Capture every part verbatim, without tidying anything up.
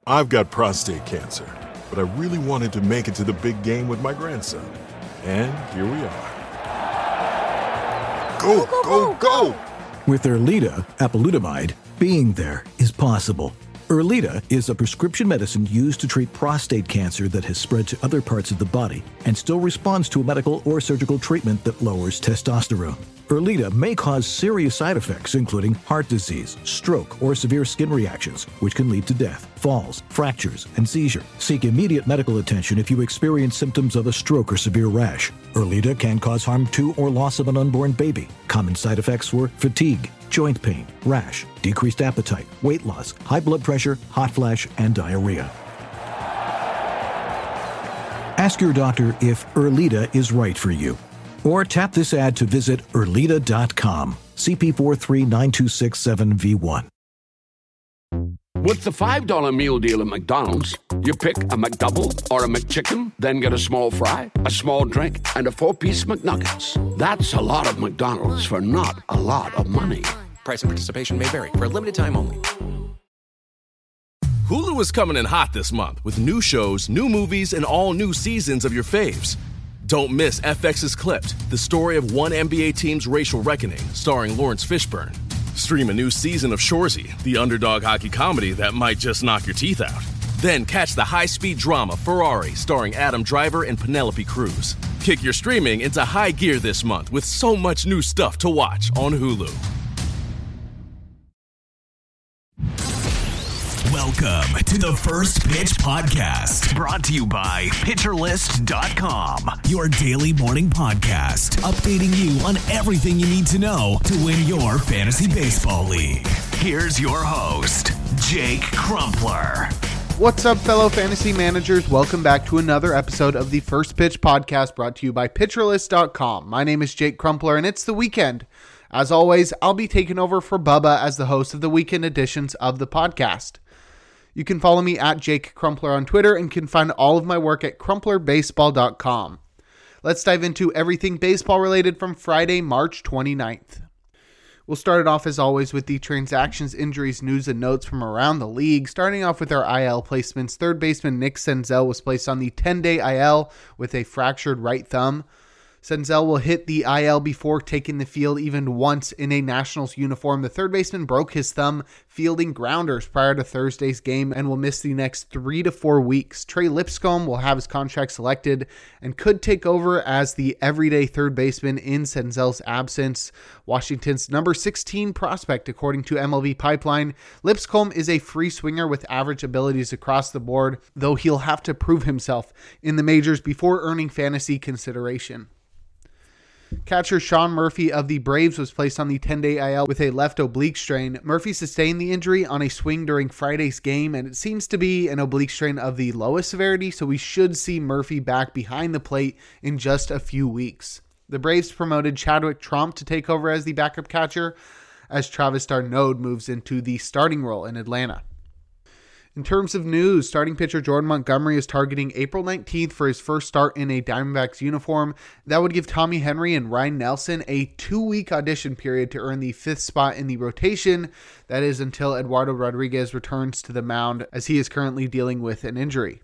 I've got prostate cancer, but I really wanted to make it to the big game with my grandson. And here we are. Go, go, go, go! With Erleada, apalutamide, being there is possible. Erleada is a prescription medicine used to treat prostate cancer that has spread to other parts of the body and still responds to a medical or surgical treatment that lowers testosterone. Erleada may cause serious side effects, including heart disease, stroke, or severe skin reactions, which can lead to death, falls, fractures, and seizure. Seek immediate medical attention if you experience symptoms of a stroke or severe rash. Erleada can cause harm to or loss of an unborn baby. Common side effects were fatigue, joint pain, rash, decreased appetite, weight loss, high blood pressure, hot flash, and diarrhea. Ask your doctor if Erleada is right for you. Or tap this ad to visit Erleada dot com. C P four three nine two six seven V one. With the five dollar meal deal at McDonald's, you pick a McDouble or a McChicken, then get a small fry, a small drink, and a four-piece McNuggets. That's a lot of McDonald's for not a lot of money. Price and participation may vary. For a limited time only. Hulu is coming in hot this month with new shows, new movies, and all new seasons of your faves. Don't miss F X's Clipped, the story of one N B A team's racial reckoning, starring Lawrence Fishburne. Stream a new season of Shoresy, the underdog hockey comedy that might just knock your teeth out. Then catch the high-speed drama Ferrari, starring Adam Driver and Penelope Cruz. Kick your streaming into high gear this month with so much new stuff to watch on Hulu. Welcome to the First Pitch Podcast, brought to you by Pitcher List dot com, your daily morning podcast, updating you on everything you need to know to win your fantasy baseball league. Here's your host, Jake Crumpler. What's up, fellow fantasy managers? Welcome back to another episode of the First Pitch Podcast, brought to you by Pitcher List dot com. My name is Jake Crumpler, and it's the weekend. As always, I'll be taking over for Bubba as the host of the weekend editions of the podcast. You can follow me at Jake Crumpler on Twitter and can find all of my work at Crumpler Baseball dot com. Let's dive into everything baseball related from Friday, March twenty-ninth. We'll start it off as always with the transactions, injuries, news, and notes from around the league. Starting off with our I L placements, third baseman Nick Senzel was placed on the ten-day I L with a fractured right thumb. Senzel will hit the I L before taking the field even once in a Nationals uniform. The third baseman broke his thumb fielding grounders prior to Thursday's game and will miss the next three to four weeks. Trey Lipscomb will have his contract selected and could take over as the everyday third baseman in Senzel's absence. Washington's number sixteen prospect, according to M L B Pipeline. Lipscomb is a free swinger with average abilities across the board, though he'll have to prove himself in the majors before earning fantasy consideration. Catcher Sean Murphy of the Braves was placed on the ten-day I L with a left oblique strain. Murphy sustained the injury on a swing during Friday's game, and it seems to be an oblique strain of the lowest severity, so we should see Murphy back behind the plate in just a few weeks. The Braves promoted Chadwick Tromp to take over as the backup catcher as Travis d'Arnaud moves into the starting role in Atlanta. In terms of news, starting pitcher Jordan Montgomery is targeting April nineteenth for his first start in a Diamondbacks uniform. That would give Tommy Henry and Ryan Nelson a two-week audition period to earn the fifth spot in the rotation. That is until Eduardo Rodriguez returns to the mound, as he is currently dealing with an injury.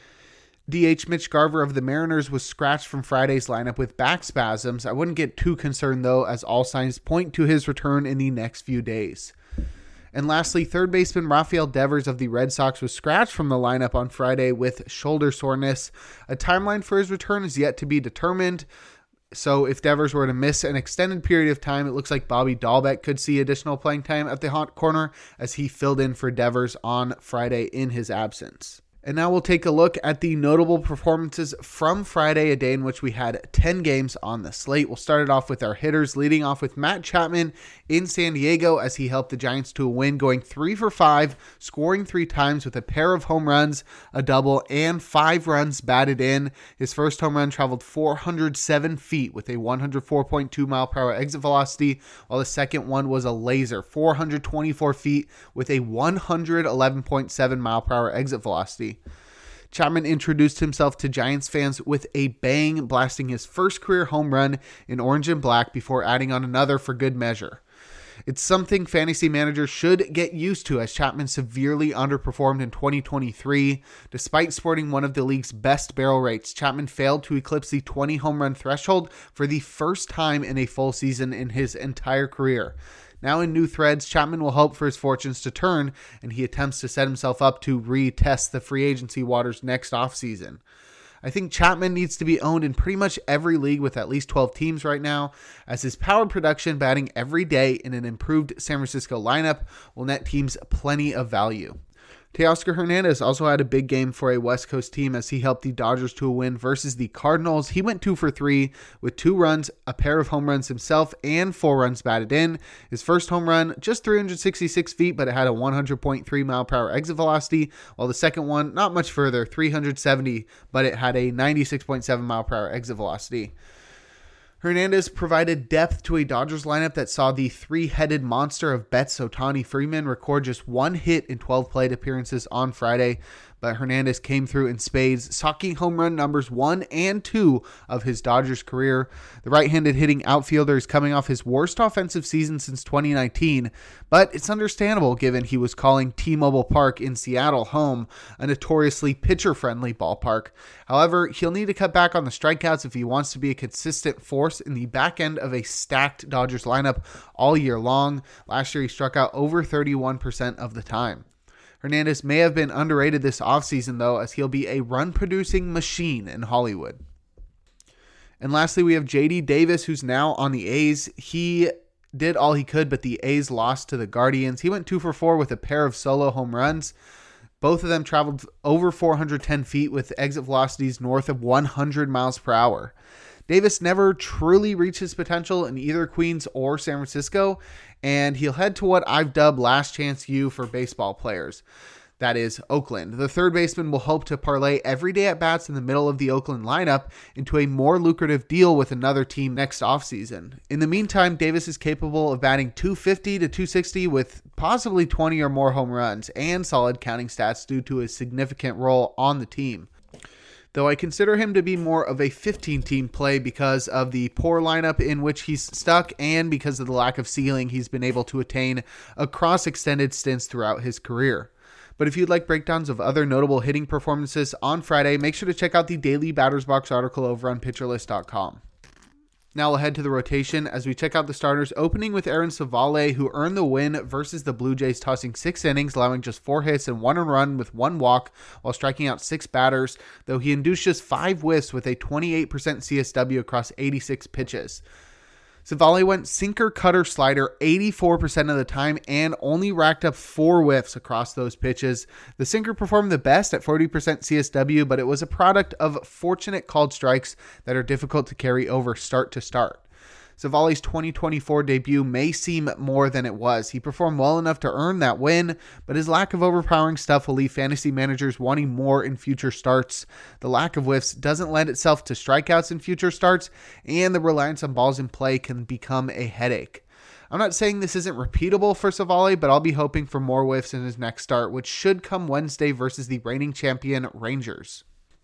D H Mitch Garver of the Mariners was scratched from Friday's lineup with back spasms. I wouldn't get too concerned, though, as all signs point to his return in the next few days. And lastly, third baseman Rafael Devers of the Red Sox was scratched from the lineup on Friday with shoulder soreness. A timeline for his return is yet to be determined. So if Devers were to miss an extended period of time, it looks like Bobby Dahlbeck could see additional playing time at the hot corner as he filled in for Devers on Friday in his absence. And now we'll take a look at the notable performances from Friday, a day in which we had ten games on the slate. We'll start it off with our hitters, leading off with Matt Chapman in San Diego as he helped the Giants to a win, going three for five, scoring three times with a pair of home runs, a double, and five runs batted in. His first home run traveled four hundred seven feet with a one hundred four point two mile per hour exit velocity, while the second one was a laser, four hundred twenty-four feet with a one hundred eleven point seven mile per hour exit velocity. Chapman introduced himself to Giants fans with a bang, blasting his first career home run in orange and black before adding on another for good measure. It's something fantasy managers should get used to, as Chapman severely underperformed in twenty twenty-three. Despite sporting one of the league's best barrel rates, Chapman failed to eclipse the twenty home run threshold for the first time in a full season in his entire career. Now in new threads, Chapman will hope for his fortunes to turn, and he attempts to set himself up to retest the free agency waters next offseason. I think Chapman needs to be owned in pretty much every league with at least twelve teams right now, as his power production batting every day in an improved San Francisco lineup will net teams plenty of value. Teoscar Hernandez also had a big game for a West Coast team as he helped the Dodgers to a win versus the Cardinals. He went two for three with two runs, a pair of home runs himself, and four runs batted in. His first home run, just three hundred sixty-six feet, but it had a one hundred point three mile per hour exit velocity, while the second one, not much further, three hundred seventy, but it had a ninety-six point seven mile per hour exit velocity. Hernandez provided depth to a Dodgers lineup that saw the three-headed monster of Betts, Ohtani, Freeman record just one hit in twelve plate appearances on Friday, but Hernandez came through in spades, socking home run numbers one and two of his Dodgers career. The right-handed hitting outfielder is coming off his worst offensive season since twenty nineteen, but it's understandable given he was calling T-Mobile Park in Seattle home, a notoriously pitcher-friendly ballpark. However, he'll need to cut back on the strikeouts if he wants to be a consistent force in the back end of a stacked Dodgers lineup all year long. Last year, he struck out over thirty-one percent of the time. Hernandez may have been underrated this offseason, though, as he'll be a run-producing machine in Hollywood. And lastly, we have J D Davis, who's now on the A's. He did all he could, but the A's lost to the Guardians. He went two for four with a pair of solo home runs. Both of them traveled over four hundred ten feet with exit velocities north of one hundred miles per hour. Davis never truly reached his potential in either Queens or San Francisco, and he'll head to what I've dubbed Last Chance U for baseball players. That is Oakland. The third baseman will hope to parlay everyday at-bats in the middle of the Oakland lineup into a more lucrative deal with another team next offseason. In the meantime, Davis is capable of batting two fifty to two sixty with possibly twenty or more home runs and solid counting stats due to his significant role on the team. Though I consider him to be more of a fifteen-team play because of the poor lineup in which he's stuck and because of the lack of ceiling he's been able to attain across extended stints throughout his career. But if you'd like breakdowns of other notable hitting performances on Friday, make sure to check out the daily Batters Box article over on pitcher list dot com. Now we'll head to the rotation as we check out the starters, opening with Aaron Civale, who earned the win versus the Blue Jays, tossing six innings, allowing just four hits and one run with one walk while striking out six batters, though he induced just five whiffs with a twenty-eight percent C S W across eighty-six pitches. Civale went sinker, cutter, slider eighty-four percent of the time and only racked up four whiffs across those pitches. The sinker performed the best at forty percent C S W, but it was a product of fortunate called strikes that are difficult to carry over start to start. Civale's twenty twenty-four debut may seem more than it was. He performed well enough to earn that win, but his lack of overpowering stuff will leave fantasy managers wanting more in future starts. The lack of whiffs doesn't lend itself to strikeouts in future starts, and the reliance on balls in play can become a headache. I'm not saying this isn't repeatable for Civale, but I'll be hoping for more whiffs in his next start, which should come Wednesday versus the reigning champion Rangers.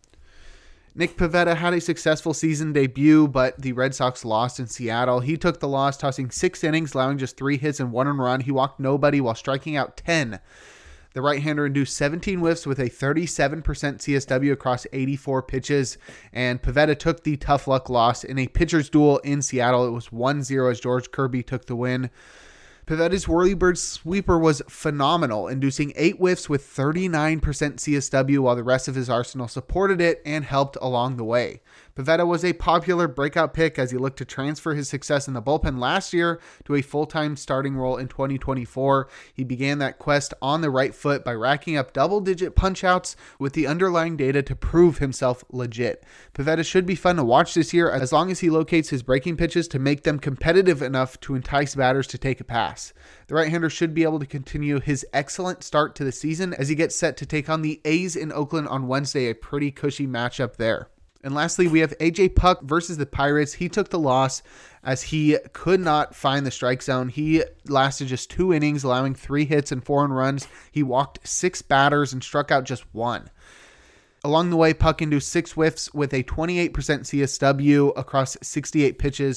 Nick Pivetta had a successful season debut, but the Red Sox lost in Seattle. He took the loss, tossing six innings, allowing just three hits and one run. He walked nobody while striking out ten. The right-hander induced seventeen whiffs with a thirty-seven percent C S W across eighty-four pitches, and Pivetta took the tough luck loss in a pitcher's duel in Seattle. It was one zero as George Kirby took the win. Pivetta's Whirlybird sweeper was phenomenal, inducing eight whiffs with thirty-nine percent C S W while the rest of his arsenal supported it and helped along the way. Pivetta was a popular breakout pick as he looked to transfer his success in the bullpen last year to a full-time starting role in twenty twenty-four. He began that quest on the right foot by racking up double-digit punch-outs with the underlying data to prove himself legit. Pivetta should be fun to watch this year as long as he locates his breaking pitches to make them competitive enough to entice batters to take a pass. The right-hander should be able to continue his excellent start to the season as he gets set to take on the A's in Oakland on Wednesday, a pretty cushy matchup there. And lastly, we have A J Puk versus the Pirates. He took the loss as he could not find the strike zone. He lasted just two innings, allowing three hits and four runs. He walked six batters and struck out just one. Along the way, Puk induced six whiffs with a twenty-eight percent C S W across sixty-eight pitches.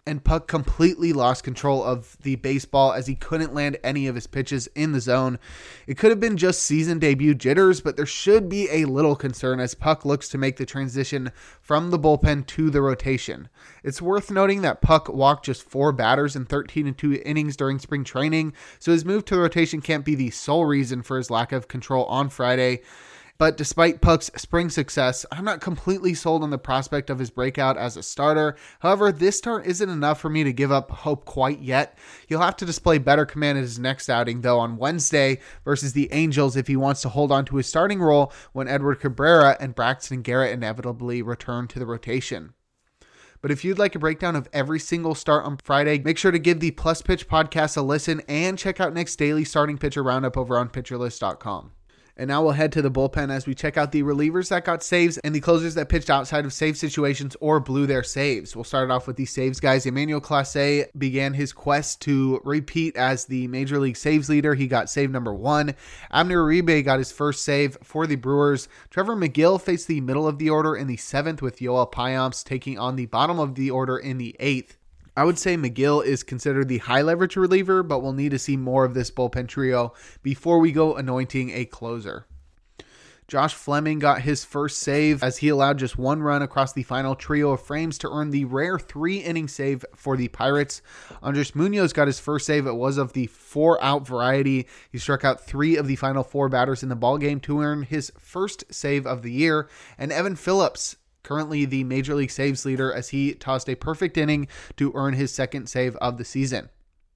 and Puck completely lost control of the baseball as he couldn't land any of his pitches in the zone. It could have been just season debut jitters, but there should be a little concern as Puck looks to make the transition from the bullpen to the rotation. It's worth noting that Puck walked just four batters in thirteen and two innings during spring training, so his move to the rotation can't be the sole reason for his lack of control on Friday. But despite Puck's spring success, I'm not completely sold on the prospect of his breakout as a starter. However, this start isn't enough for me to give up hope quite yet. He'll have to display better command in his next outing, though, on Wednesday versus the Angels if he wants to hold on to his starting role when Edward Cabrera and Braxton Garrett inevitably return to the rotation. But if you'd like a breakdown of every single start on Friday, make sure to give the Plus Pitch podcast a listen and check out Nick's daily starting pitcher roundup over on pitcher list dot com. And now we'll head to the bullpen as we check out the relievers that got saves and the closers that pitched outside of save situations or blew their saves. We'll start it off with the saves guys. Emmanuel Clase began his quest to repeat as the Major League saves leader. He got save number one. Abner Uribe got his first save for the Brewers. Trevor McGill faced the middle of the order in the seventh with Yoel Payamps taking on the bottom of the order in the eighth. I would say McGill is considered the high leverage reliever, but we'll need to see more of this bullpen trio before we go anointing a closer. Josh Fleming got his first save as he allowed just one run across the final trio of frames to earn the rare three-inning save for the Pirates. Andres Munoz got his first save. It was of the four-out variety. He struck out three of the final four batters in the ballgame to earn his first save of the year. And Evan Phillips, currently the Major League saves leader, as he tossed a perfect inning to earn his second save of the season.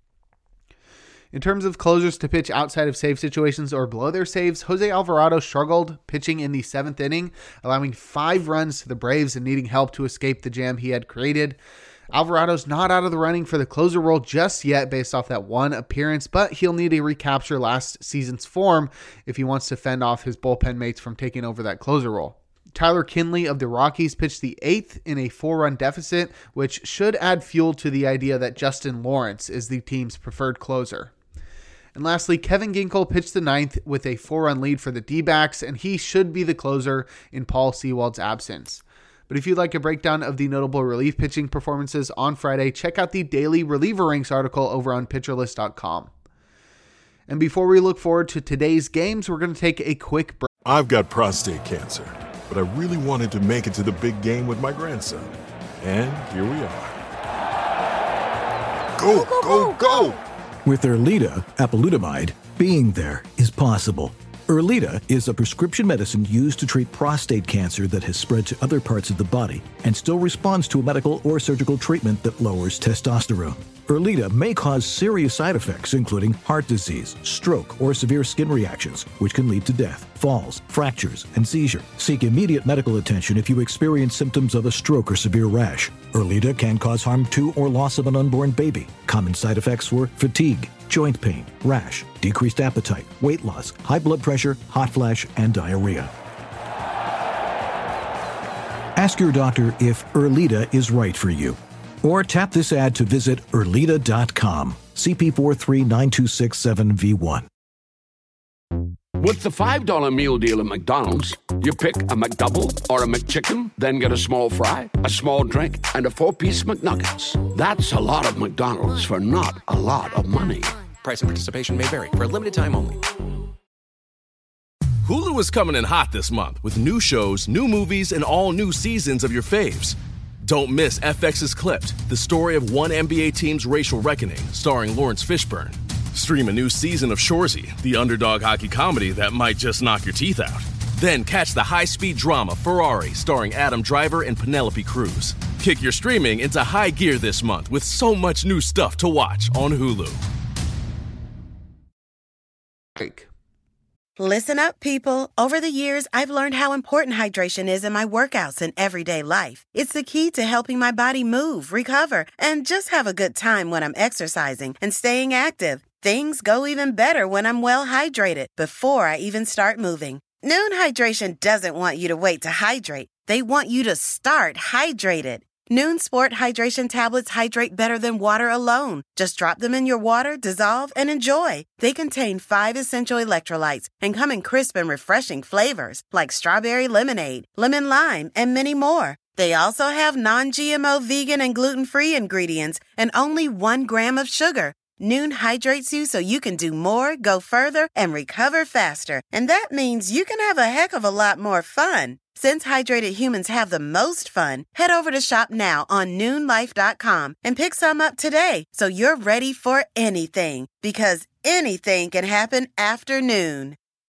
In terms of closers to pitch outside of save situations or below their saves, Jose Alvarado struggled pitching in the seventh inning, allowing five runs to the Braves and needing help to escape the jam he had created. Alvarado's not out of the running for the closer role just yet based off that one appearance, but he'll need to recapture last season's form if he wants to fend off his bullpen mates from taking over that closer role. Tyler Kinley of the Rockies pitched the eighth in a four-run deficit, which should add fuel to the idea that Justin Lawrence is the team's preferred closer. And lastly, Kevin Ginkel pitched the ninth with a four-run lead for the D-backs, and he should be the closer in Paul Sewald's absence. But if you'd like a breakdown of the notable relief pitching performances on Friday, check out the daily reliever ranks article over on pitcher list dot com. And before we look forward to today's games, we're going to take a quick break. I've got prostate cancer, but I really wanted to make it to the big game with my grandson. And here we are. Go, go, go, go! With Erleada, apalutamide, being there is possible. Erleada is a prescription medicine used to treat prostate cancer that has spread to other parts of the body and still responds to a medical or surgical treatment that lowers testosterone. Erleada may cause serious side effects, including heart disease, stroke, or severe skin reactions, which can lead to death, falls, fractures, and seizure. Seek immediate medical attention if you experience symptoms of a stroke or severe rash. Erleada can cause harm to or loss of an unborn baby. Common side effects were fatigue, joint pain, rash, decreased appetite, weight loss, high blood pressure, hot flash, and diarrhea. Ask your doctor if Erleada is right for you. Or tap this ad to visit Erleada dot com. C P four three nine two six seven V one. With the five dollar meal deal at McDonald's, you pick a McDouble or a McChicken, then get a small fry, a small drink, and a four-piece McNuggets. That's a lot of McDonald's for not a lot of money. Price and participation may vary. For a limited time only. Hulu is coming in hot this month with new shows, new movies, and all new seasons of your faves. Don't miss F X's Clipped, the story of one N B A team's racial reckoning, starring Lawrence Fishburne. Stream a new season of Shoresy, the underdog hockey comedy that might just knock your teeth out. Then catch the high-speed drama Ferrari, starring Adam Driver and Penelope Cruz. Kick your streaming into high gear this month with so much new stuff to watch on Hulu. Break. Listen up, people. Over the years, I've learned how important hydration is in my workouts and everyday life. It's the key to helping my body move, recover, and just have a good time when I'm exercising and staying active. Things go even better when I'm well hydrated before I even start moving. Noon Hydration doesn't want you to wait to hydrate. They want you to start hydrated. Noon Sport Hydration tablets hydrate better than water alone. Just drop them in your water, dissolve, and enjoy. They contain five essential electrolytes and come in crisp and refreshing flavors like strawberry lemonade, lemon lime, and many more. They also have non-G M O vegan and gluten-free ingredients and only one gram of sugar. Noon hydrates you so you can do more, go further, and recover faster. And that means you can have a heck of a lot more fun. Since hydrated humans have the most fun, head over to shop now on noon life dot com and pick some up today so you're ready for anything. Because anything can happen after noon.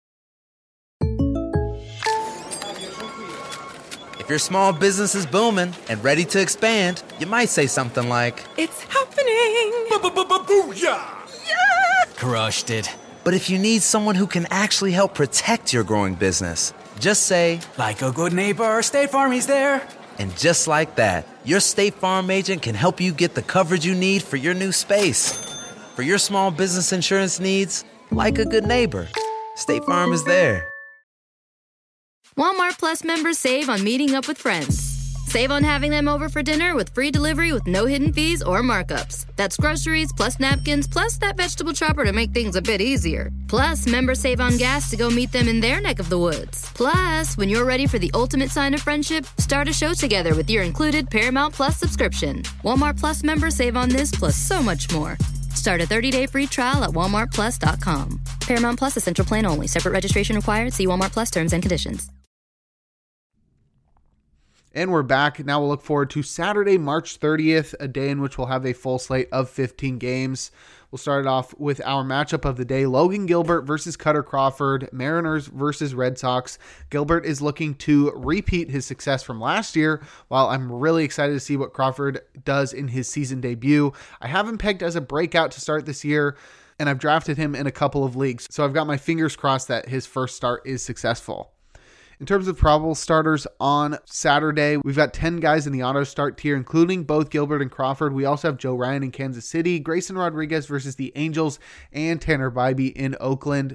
If your small business is booming and ready to expand, you might say something like, "It's happening!" Booyah! Yeah! Crushed it. But if you need someone who can actually help protect your growing business, just say, "Like a good neighbor, State Farm is there." And just like that, your State Farm agent can help you get the coverage you need for your new space. For your small business insurance needs, like a good neighbor, State Farm is there. Walmart Plus members save on meeting up with friends. Save on having them over for dinner with free delivery with no hidden fees or markups. That's groceries, plus napkins, plus that vegetable chopper to make things a bit easier. Plus, members save on gas to go meet them in their neck of the woods. Plus, when you're ready for the ultimate sign of friendship, start a show together with your included Paramount Plus subscription. Walmart Plus members save on this plus so much more. Start a thirty-day free trial at walmart plus dot com. Paramount Plus Essential Plan only. Separate registration required. See Walmart Plus terms and conditions. And we're back. Now we'll look forward to Saturday, March thirtieth, a day in which we'll have a full slate of fifteen games. We'll start it off with our matchup of the day, Logan Gilbert versus Cutter Crawford, Mariners versus Red Sox. Gilbert is looking to repeat his success from last year, while I'm really excited to see what Crawford does in his season debut. I have him pegged as a breakout to start this year, and I've drafted him in a couple of leagues, so I've got my fingers crossed that his first start is successful. In terms of probable starters on Saturday, we've got ten guys in the auto start tier, including both Gilbert and Crawford. We also have Joe Ryan in Kansas City, Grayson Rodriguez versus the Angels, and Tanner Bybee in Oakland.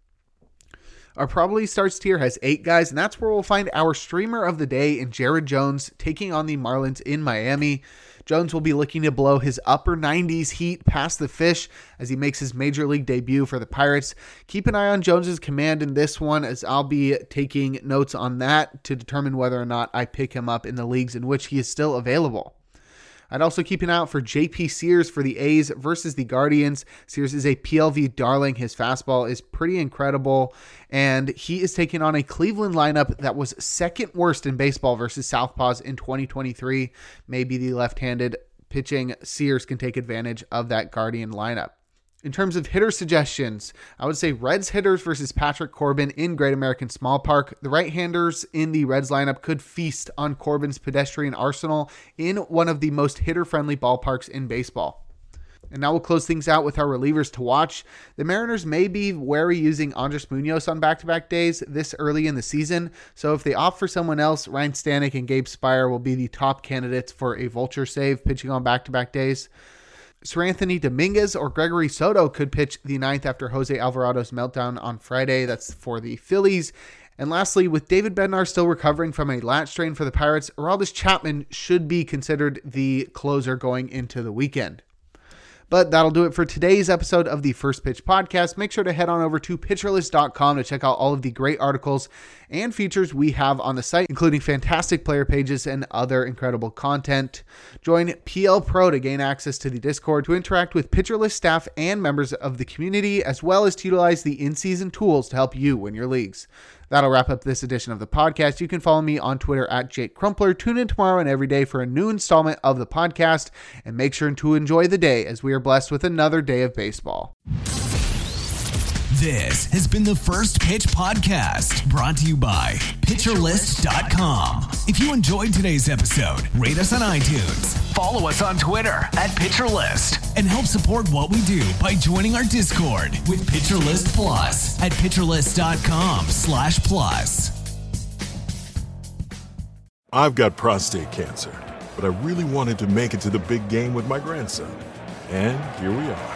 Our probability starts tier has eight guys, and that's where we'll find our streamer of the day in Jared Jones taking on the Marlins in Miami. Jones will be looking to blow his upper nineties heat past the Fish as he makes his major league debut for the Pirates. Keep an eye on Jones's command in this one, as I'll be taking notes on that to determine whether or not I pick him up in the leagues in which he is still available. I'd also keep an eye out for J P Sears for the A's versus the Guardians. Sears is a P L V darling. His fastball is pretty incredible, and he is taking on a Cleveland lineup that was second worst in baseball versus Southpaws in twenty twenty-three. Maybe the left-handed pitching Sears can take advantage of that Guardian lineup. In terms of hitter suggestions, I would say Reds hitters versus Patrick Corbin in Great American Small Park. The right-handers in the Reds lineup could feast on Corbin's pedestrian arsenal in one of the most hitter-friendly ballparks in baseball. And now we'll close things out with our relievers to watch. The Mariners may be wary using Andres Munoz on back-to-back days this early in the season, so if they opt for someone else, Ryan Stanek and Gabe Spire will be the top candidates for a vulture save pitching on back-to-back days. Sir Anthony Dominguez or Gregory Soto could pitch the ninth after Jose Alvarado's meltdown on Friday. That's for the Phillies. And lastly, with David Bednar still recovering from a lat strain for the Pirates, Aroldis Chapman should be considered the closer going into the weekend. But that'll do it for today's episode of the First Pitch Podcast. Make sure to head on over to pitcher list dot com to check out all of the great articles and features we have on the site, including fantastic player pages and other incredible content. Join P L Pro to gain access to the Discord to interact with Pitcher List staff and members of the community, as well as to utilize the in-season tools to help you win your leagues. That'll wrap up this edition of the podcast. You can follow me on Twitter at Jake Crumpler. Tune in tomorrow and every day for a new installment of the podcast, and make sure to enjoy the day as we are blessed with another day of baseball. This has been the First Pitch Podcast, brought to you by pitcher list dot com. If you enjoyed today's episode, rate us on iTunes, follow us on Twitter at PitcherList, and help support what we do by joining our Discord with PitcherList Plus at pitcher list dot com slash plus. I've got prostate cancer, but I really wanted to make it to the big game with my grandson. And here we are.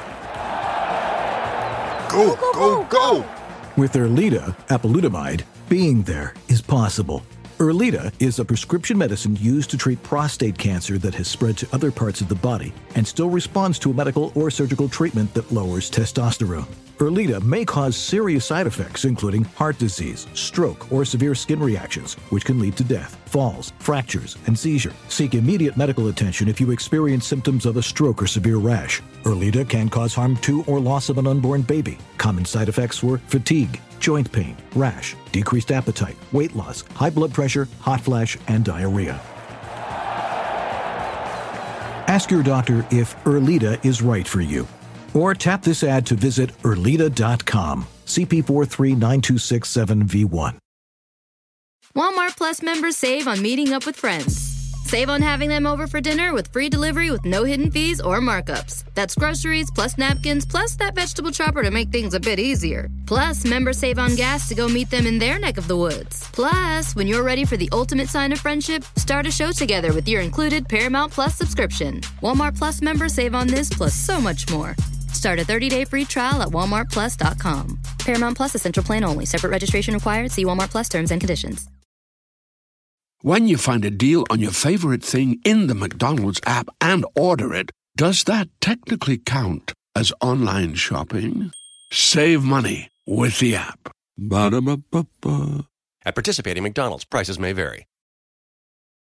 Go, go, go! With Erleada, apalutamide, being there is possible. Erleada is a prescription medicine used to treat prostate cancer that has spread to other parts of the body and still responds to a medical or surgical treatment that lowers testosterone. Erleada may cause serious side effects, including heart disease, stroke, or severe skin reactions, which can lead to death, falls, fractures, and seizure. Seek immediate medical attention if you experience symptoms of a stroke or severe rash. Erleada can cause harm to or loss of an unborn baby. Common side effects were fatigue, joint pain, rash, decreased appetite, weight loss, high blood pressure, hot flash, and diarrhea. Ask your doctor if Erleada is right for you. Or tap this ad to visit Erleada dot com. C P four three nine two six seven V one. Walmart Plus members save on meeting up with friends. Save on having them over for dinner with free delivery with no hidden fees or markups. That's groceries plus napkins plus that vegetable chopper to make things a bit easier. Plus, members save on gas to go meet them in their neck of the woods. Plus, when you're ready for the ultimate sign of friendship, start a show together with your included Paramount Plus subscription. Walmart Plus members save on this plus so much more. Start a thirty-day free trial at walmart plus dot com. Paramount Plus Essential Plan only. Separate registration required. See Walmart Plus terms and conditions. When you find a deal on your favorite thing in the McDonald's app and order it, does that technically count as online shopping? Save money with the app. Ba-da-ba-ba-ba. At participating McDonald's, prices may vary.